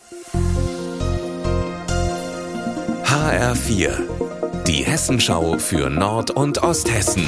HR4, die Hessenschau für Nord- und Osthessen.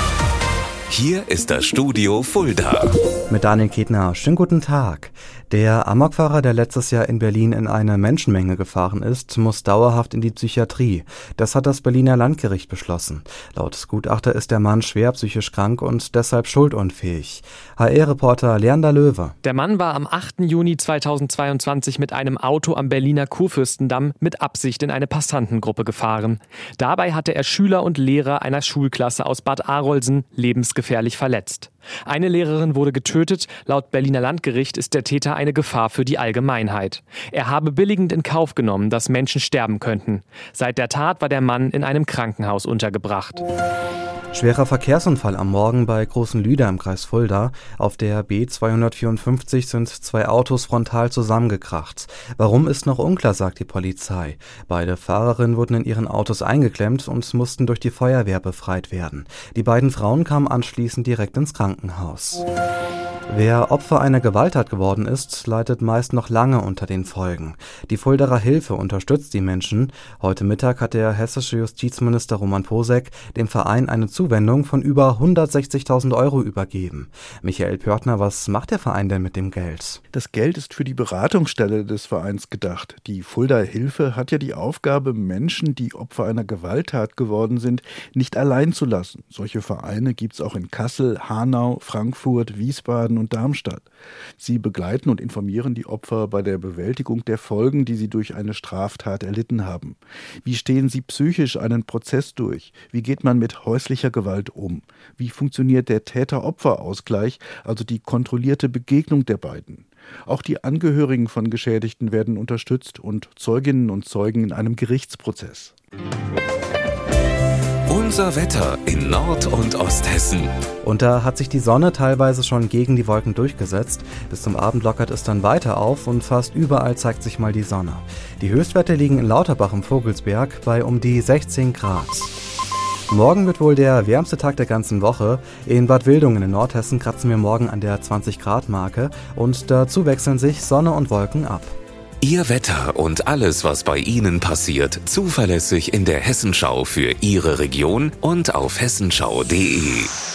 Hier ist das Studio Fulda. Mit Daniel Ketner, schönen guten Tag. Der Amokfahrer, der letztes Jahr in Berlin in eine Menschenmenge gefahren ist, muss dauerhaft in die Psychiatrie. Das hat das Berliner Landgericht beschlossen. Laut Gutachter ist der Mann schwer psychisch krank und deshalb schuldunfähig. HR-Reporter Leander Löwe. Der Mann war am 8. Juni 2022 mit einem Auto am Berliner Kurfürstendamm mit Absicht in eine Passantengruppe gefahren. Dabei hatte er Schüler und Lehrer einer Schulklasse aus Bad Arolsen lebensgefährlich verletzt. Eine Lehrerin wurde getötet. Laut Berliner Landgericht ist der Täter eine Gefahr für die Allgemeinheit. Er habe billigend in Kauf genommen, dass Menschen sterben könnten. Seit der Tat war der Mann in einem Krankenhaus untergebracht. Schwerer Verkehrsunfall am Morgen bei Großenlüder im Kreis Fulda. Auf der B254 sind zwei Autos frontal zusammengekracht. Warum ist noch unklar, sagt die Polizei. Beide Fahrerinnen wurden in ihren Autos eingeklemmt und mussten durch die Feuerwehr befreit werden. Die beiden Frauen kamen anschließend direkt ins Krankenhaus. Wer Opfer einer Gewalttat geworden ist, leidet meist noch lange unter den Folgen. Die Fuldaer Hilfe unterstützt die Menschen. Heute Mittag hat der hessische Justizminister Roman Posek dem Verein eine Zuwendung von über 160.000 € übergeben. Michael Pörtner, was macht der Verein denn mit dem Geld? Das Geld ist für die Beratungsstelle des Vereins gedacht. Die Fuldaer Hilfe hat ja die Aufgabe, Menschen, die Opfer einer Gewalttat geworden sind, nicht allein zu lassen. Solche Vereine gibt es auch in Kassel, Hanau, Frankfurt, Wiesbaden und Darmstadt. Sie begleiten und informieren die Opfer bei der Bewältigung der Folgen, die sie durch eine Straftat erlitten haben. Wie stehen sie psychisch einen Prozess durch? Wie geht man mit häuslicher Gewalt um? Wie funktioniert der Täter-Opfer-Ausgleich, also die kontrollierte Begegnung der beiden? Auch die Angehörigen von Geschädigten werden unterstützt und Zeuginnen und Zeugen in einem Gerichtsprozess. Unser Wetter in Nord- und Osthessen. Und da hat sich die Sonne teilweise schon gegen die Wolken durchgesetzt. Bis zum Abend lockert es dann weiter auf und fast überall zeigt sich mal die Sonne. Die Höchstwerte liegen in Lauterbach im Vogelsberg bei um die 16 Grad. Morgen wird wohl der wärmste Tag der ganzen Woche. In Bad Wildungen in Nordhessen kratzen wir morgen an der 20-Grad-Marke und dazu wechseln sich Sonne und Wolken ab. Ihr Wetter und alles, was bei Ihnen passiert, zuverlässig in der Hessenschau für Ihre Region und auf hessenschau.de.